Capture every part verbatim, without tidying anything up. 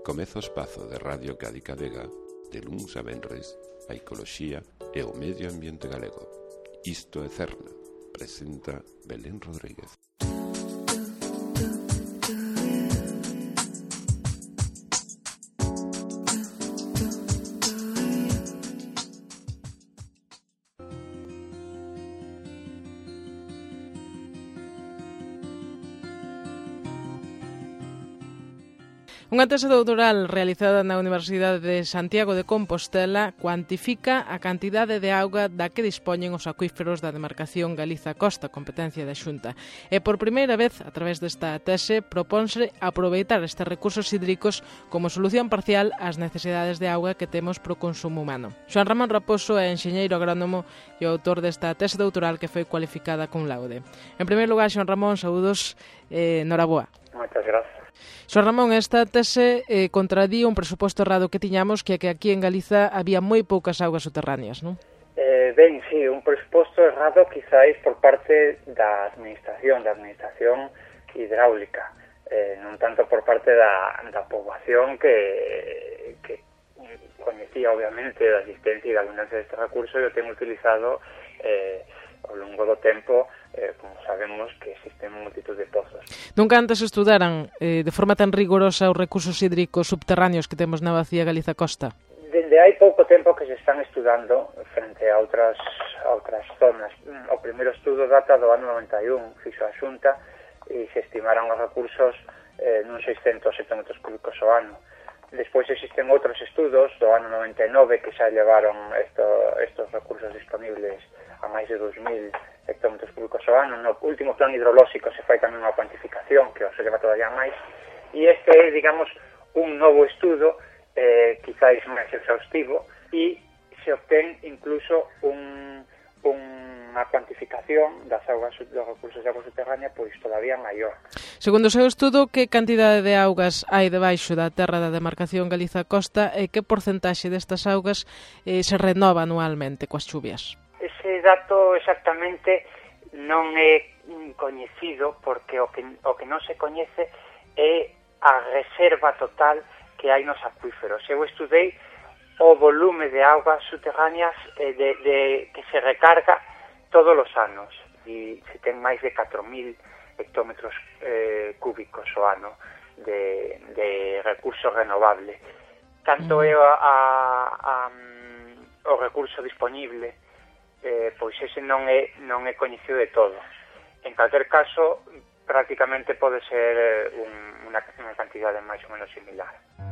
Comeza o espazo de Radio Cádiz Vega de luns a venres a ecoloxía e o medio ambiente galego. Isto é Cerna, presenta Belén Rodríguez. Unha tese doutoral realizada na Universidade de Santiago de Compostela cuantifica a cantidade de auga da que dispoñen os acuíferos da demarcación Galiza-Costa, competencia da Xunta. E por primeira vez, a través desta tese, propónse aproveitar estes recursos hídricos como solución parcial ás necesidades de auga que temos pro consumo humano. Xoan Ramón Raposo é enxeñeiro agrónomo e autor desta tese doutoral que foi cualificada con laude. En primeiro lugar, Xoan Ramón, saúdos, eh, noraboa. Moitas gracias. Xoan Ramón, esta tese eh, contradía un presuposto errado que tiñamos, que é que aquí en Galiza había moi poucas augas subterráneas, non? Eh, ben, sí, un presuposto errado quizáis por parte da administración, da administración hidráulica, eh, non tanto por parte da, da poboación que, que coñecía obviamente da existencia e da abundancia deste recurso e o ten utilizado eh, ao longo do tempo, eh, como sabemos que existen multitud de pozos. Nunca antes estudaran eh, de forma tan rigorosa os recursos hídricos subterráneos que temos na bacía Galiza-Costa? Dende hai pouco tempo que se están estudando frente a outras, a outras zonas. O primeiro estudo data do ano noventa e un, fixo a Xunta, e se estimaron os recursos eh, nun seiscentos hectómetros cúbicos ao ano. Despois existen outros estudos do ano noventa e nove que xa levaron esto, estos recursos disponibles a máis de dous mil hectómetros cúbicos ao ano. No último plan hidrolóxico se fai tamén unha cuantificación que os eleva todavía máis, e este é, digamos, un novo estudo eh, quizáis máis exhaustivo, e se obtén incluso un, unha cuantificación das augas, dos recursos de auga subterránea pois todavía maior. Segundo o seu estudo, que cantidade de augas hai debaixo da terra da demarcación Galiza-Costa e que porcentaxe destas augas eh, se renova anualmente coas chuvias? Ese dato exactamente non é coñecido, porque o que, o que non se coñece é a reserva total que hai nos acuíferos. Eu estudei o volume de augas subterráneas eh, de, de, que se recarga todos os anos, e se ten máis de catro mil hectómetros eh, cúbicos ao ano de, de recurso renovable. Tanto é a, a, a, o recurso disponible, eh, pois ese non é, non é coñecido de todo. En calquer caso, prácticamente pode ser un, unha, unha cantidade máis ou menos similar.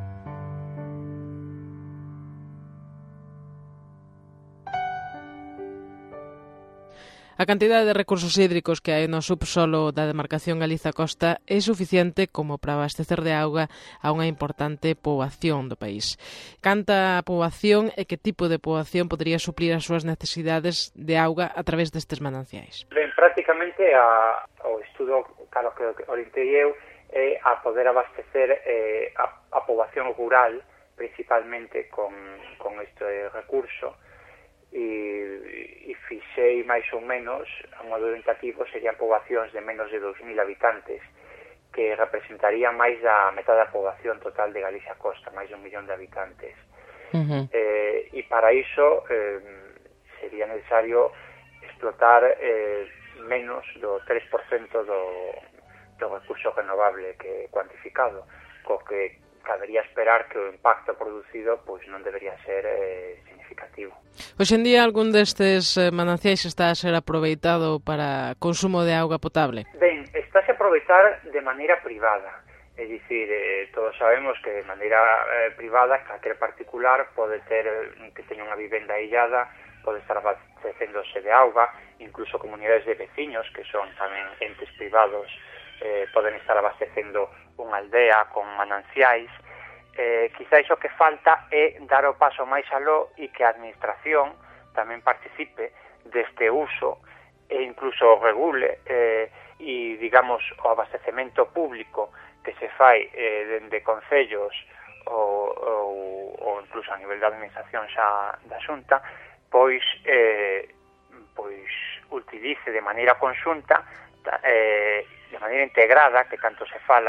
A cantidade de recursos hídricos que hai no subsolo da demarcación Galiza-Costa é suficiente como para abastecer de auga a unha importante poboación do país. Canta a poboación e que tipo de poboación podería suplir as súas necesidades de auga a través destes mananciais? Ben, prácticamente a, o estudo claro, que orientei eu é a poder abastecer eh, a, a poboación rural principalmente con, con este recurso, e, e fixei máis ou menos, a modo orientativo, serían poboacións de menos de dous mil habitantes, que representarían máis da metade da poboación total de Galicia-Costa, máis de un millón de habitantes. Uh-huh. Eh, e para iso eh, sería necesario explotar eh, menos do tres por cento do, do recurso renovable que cuantificado, co que cabería esperar que o impacto producido pois non debería ser eh, significativo. Hoxe en día, algún destes mananciais está a ser aproveitado para consumo de auga potable? Ben, estáse a aproveitar de maneira privada. É dicir, eh, todos sabemos que de maneira eh, privada, calquer particular pode ter, que teña unha vivenda illada, pode estar abastecéndose de auga, incluso comunidades de veciños, que son tamén entes privados, eh, poden estar abastecendo unha aldea con mananciais. Eh, quizáis o que falta é dar o paso máis aló e que a administración tamén participe deste uso e incluso regule eh, e, digamos, o abastecemento público que se fai eh, dende concellos ou, ou, ou incluso a nivel da administración xa da Xunta, pois, eh, pois utilice de maneira conxunta, eh, de maneira integrada, que tanto se fala,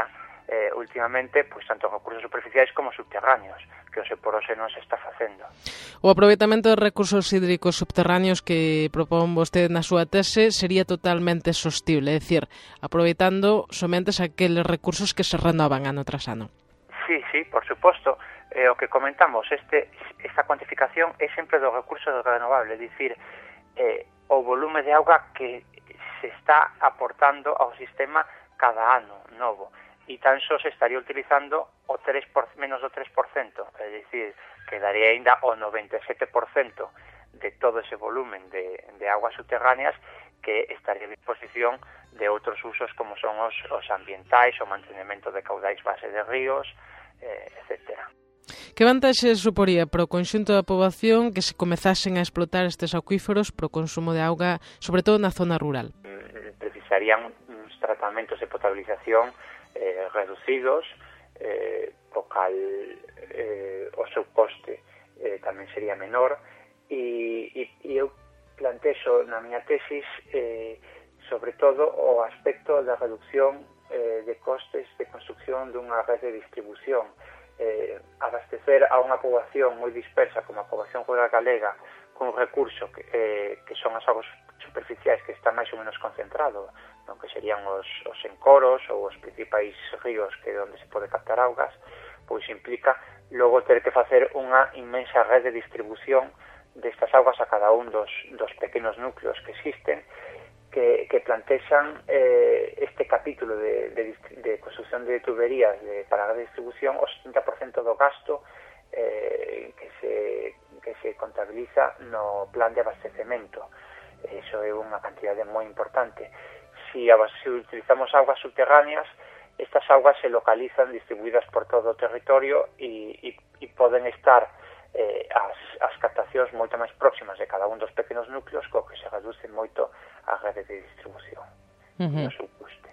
eh, últimamente, pois tanto recursos superficiais como subterráneos, que hoxe por hoxe non se está facendo. O aproveitamento de recursos hídricos subterráneos que propón vostede na súa tese sería totalmente sostible, é dicir, aproveitando somente aqueles recursos que se renovan ano tras ano. Sí, sí, por suposto. Eh, o que comentamos, este, esta cuantificación é sempre do recurso renovable, é dicir, eh, o volume de auga que se está aportando ao sistema cada ano novo, e tan só se estaría utilizando o tres por, menos do tres por cento, é dicir, quedaría ainda o noventa e sete por cento de todo ese volumen de, de aguas subterráneas que estaría a disposición de outros usos como son os, os ambientais, o mantenimento de caudais base de ríos, eh, etcétera. Que vantaxes suporía para o conxunto da poboación que se comezasen a explotar estes acuíferos para o consumo de auga, sobre todo na zona rural? Precisarían uns tratamentos de potabilización eh, reducidos, eh, o cal eh, o seu coste eh, tamén sería menor, e, e, e eu plantexo na miña tesis eh, sobre todo o aspecto da reducción eh, de costes de construcción dunha rede de distribución. Eh, abastecer a unha poboación moi dispersa como a poboación rural galega con un recurso que, eh, que son as aguas superficiais que está máis ou menos concentrado, non, que serían os, os encoros ou os principais ríos que é onde se pode captar augas, pois implica logo ter que facer unha inmensa rede de distribución destas augas a cada un dos, dos pequenos núcleos que existen, que, que plantexan eh, este capítulo de, de, de construcción de tuberías de, para a distribución o setenta por cento do gasto eh, que, se, que se contabiliza no plan de abastecemento. Eso é unha cantidade moi importante. Si, si utilizamos augas subterráneas, estas augas se localizan distribuídas por todo o territorio e, e, e poden estar eh, as, as captacións moito máis próximas de cada un dos pequenos núcleos, co que se reduce moito a rede de distribución. Uh-huh. No seu custe.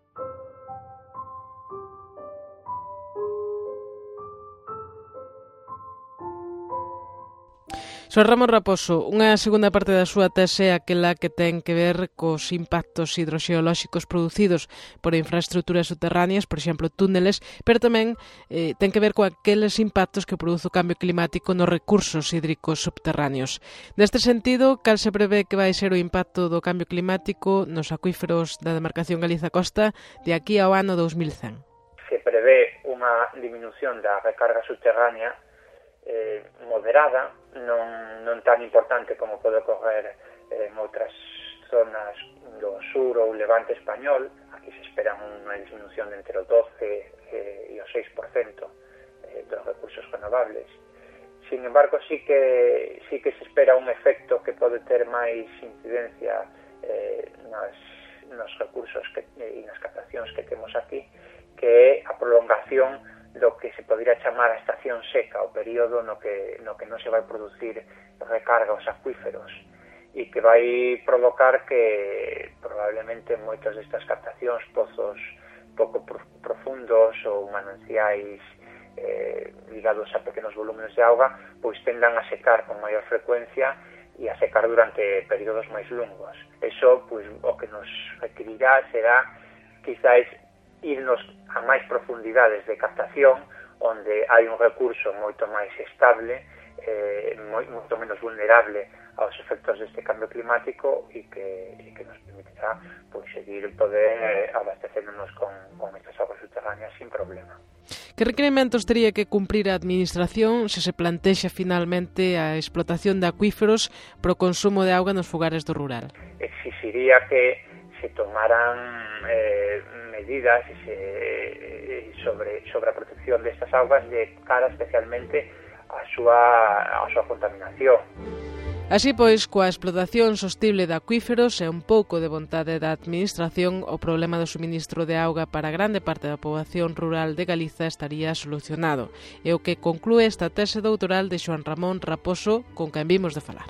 Sois Ramón Raposo, unha segunda parte da súa tese é aquela que ten que ver cos impactos hidroxeolóxicos producidos por infraestructuras subterráneas, por exemplo, túneles, pero tamén eh, ten que ver con aqueles impactos que produce o cambio climático nos recursos hídricos subterráneos. Neste sentido, cal se prevé que vai ser o impacto do cambio climático nos acuíferos da demarcación Galiza-Costa de aquí ao ano dos mil cen? Se prevé unha disminución da recarga subterránea eh, moderada, non, non tan importante como pode ocorrer eh, en outras zonas do sur ou levante español. Aquí se espera unha disminución de entre o doce eh, e o seis por cento eh, dos recursos renovables. Sin embargo, sí que, sí que se espera un efecto que pode ter máis incidencia eh, nas, nos recursos que, e nas captacións que temos aquí, que é a prolongación do que se podría chamar a estación seca, o período no que, no que non se vai producir recarga aos acuíferos, e que vai provocar que probablemente moitas destas captacións, pozos pouco profundos ou mananciais eh, ligados a pequenos volúmenes de auga, pois tendan a secar con maior frecuencia e a secar durante períodos máis longos. Eso, pois, o que nos requerirá será quizáis irnos a máis profundidades de captación, onde hai un recurso moito máis estable, eh, moito menos vulnerable aos efectos deste cambio climático e que, e que nos permitirá pois, seguir poder abastecernos con, con estas aguas subterráneas sin problema. Que requerimentos tería que cumprir a Administración se se plantexa finalmente a explotación de acuíferos para o consumo de auga nos fogares do rural? Exixiría que se tomaran eh, medidas eh, sobre, sobre a protección destas augas de cara especialmente a súa, a súa contaminación. Así pois, coa explotación sostible de acuíferos e un pouco de vontade da Administración, o problema do suministro de auga para grande parte da poboación rural de Galiza estaría solucionado. É o que conclúe esta tese doutoral de Xoán Ramón Raposo, con quen vimos de falar.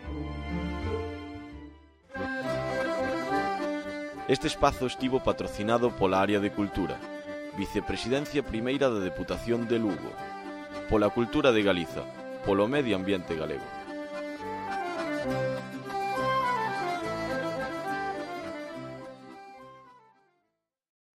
Este espazo estivo patrocinado pola Área de Cultura, Vicepresidencia Primeira da Deputación de Lugo, pola Cultura de Galiza, polo Medio Ambiente Galego.